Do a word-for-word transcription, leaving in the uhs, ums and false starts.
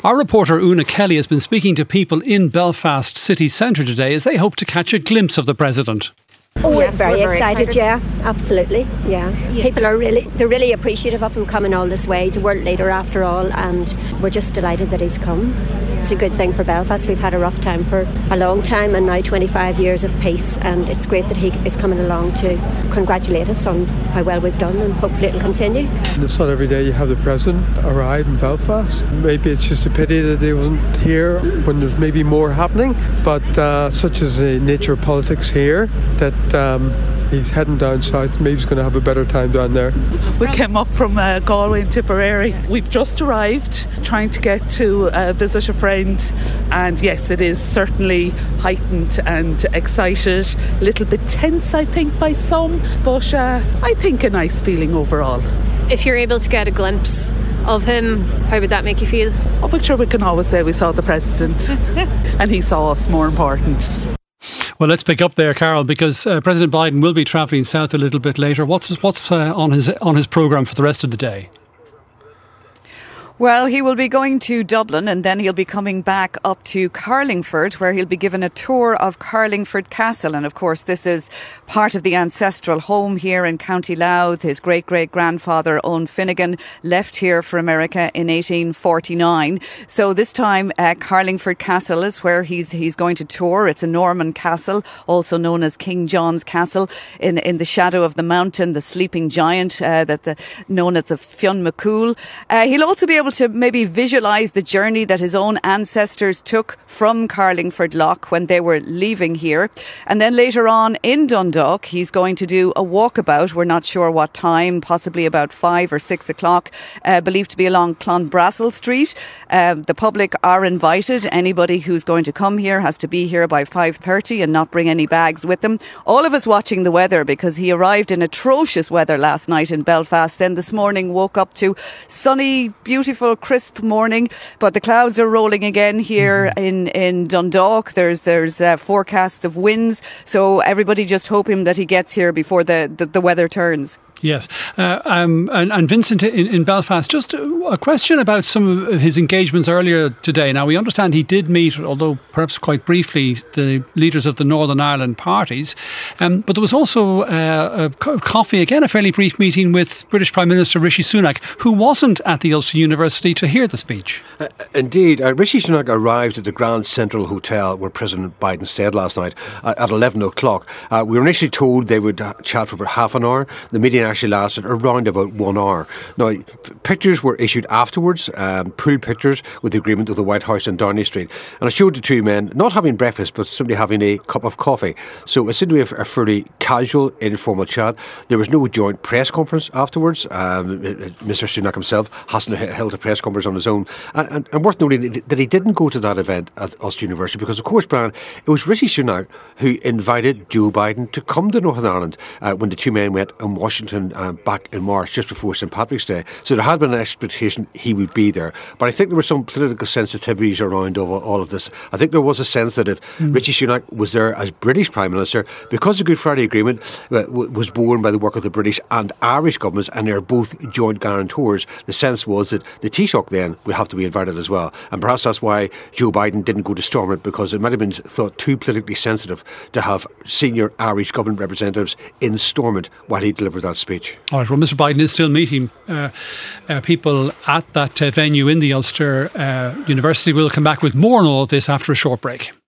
Our reporter Una Kelly has been speaking to people in Belfast city centre today as they hope to catch a glimpse of the President. Oh, we're, yes, very, we're very excited, excited, yeah, absolutely, yeah. yeah. People are really, they're really appreciative of him coming all this way. He's a world leader after all, and we're just delighted that he's come. It's a good thing for Belfast. We've had a rough time for a long time, and now twenty-five years of peace, and it's great that he is coming along to congratulate us on how well we've done, and hopefully it'll continue. It's not every day you have the President arrive in Belfast. Maybe it's just a pity that he wasn't here when there's maybe more happening, but uh, such is the nature of politics here, that Um, he's heading down south. Maybe he's going to have a better time down there. We came up from uh, Galway and Tipperary. We've just arrived, trying to get to uh, visit a friend, and yes, it is certainly heightened and excited, a little bit tense I think by some, but uh, I think a nice feeling overall. If you're able to get a glimpse of him, how would that make you feel? Oh, but sure, we can always say we saw the President and he saw us, more important. Well, let's pick up there, Carol, because uh, President Biden will be travelling south a little bit later. What's what's uh, on his on his programme for the rest of the day? Well, he will be going to Dublin, and then he'll be coming back up to Carlingford, where he'll be given a tour of Carlingford Castle. And of course, this is part of the ancestral home here in County Louth. His great-great-grandfather, Owen Finnegan, left here for America in eighteen forty-nine. So this time, uh, Carlingford Castle is where he's he's going to tour. It's a Norman castle, also known as King John's Castle, in in the shadow of the mountain, the sleeping giant, uh, that the known as the Fionn McCool. Uh, he'll also be able to maybe visualise the journey that his own ancestors took from Carlingford Lough when they were leaving here. And then later on in Dundalk, he's going to do a walkabout. We're not sure what time, possibly about five or six o'clock, uh, believed to be along Clonbrassil Street. Uh, the public are invited. Anybody who's going to come here has to be here by five thirty and not bring any bags with them. All of us watching the weather, because he arrived in atrocious weather last night in Belfast. Then this morning woke up to sunny, beautiful, crisp morning, but the clouds are rolling again here in, in Dundalk. There's there's uh, forecasts of winds, so everybody just hoping that he gets here before the, the, the weather turns. Yes. Uh, um, and, and Vincent, in, in Belfast, just a question about some of his engagements earlier today. Now, we understand he did meet, although perhaps quite briefly, the leaders of the Northern Ireland parties. Um, but there was also uh, a coffee, again, a fairly brief meeting with British Prime Minister Rishi Sunak, who wasn't at the Ulster University to hear the speech. Uh, indeed. Uh, Rishi Sunak arrived at the Grand Central Hotel where President Biden stayed last night uh, at eleven o'clock. Uh, we were initially told they would uh, chat for about half an hour. The meeting actually lasted around about one hour. Now, pictures were issued afterwards, um, pool pictures with the agreement of the White House on Downing Street. And I showed the two men not having breakfast, but simply having a cup of coffee. So it seemed to be a, a fairly casual, informal chat. There was no joint press conference afterwards. Um, Mr Sunak himself hasn't held a press conference on his own. And, and, and worth noting that he didn't go to that event at Ulster University because, of course, Brian, it was Rishi Sunak who invited Joe Biden to come to Northern Ireland uh, when the two men went in Washington Um, back in March, just before Saint Patrick's Day. So there had been an expectation he would be there. But I think there were some political sensitivities around all, all of this. I think there was a sense that if mm. Rishi Sunak was there as British Prime Minister, because the Good Friday Agreement uh, w- was born by the work of the British and Irish governments, and they're both joint guarantors, the sense was that the Taoiseach then would have to be invited as well. And perhaps that's why Joe Biden didn't go to Stormont, because it might have been thought too politically sensitive to have senior Irish government representatives in Stormont while he delivered that speech. All right, well, Mr Biden is still meeting uh, uh, people at that uh, venue in the Ulster uh, University. We'll come back with more on all of this after a short break.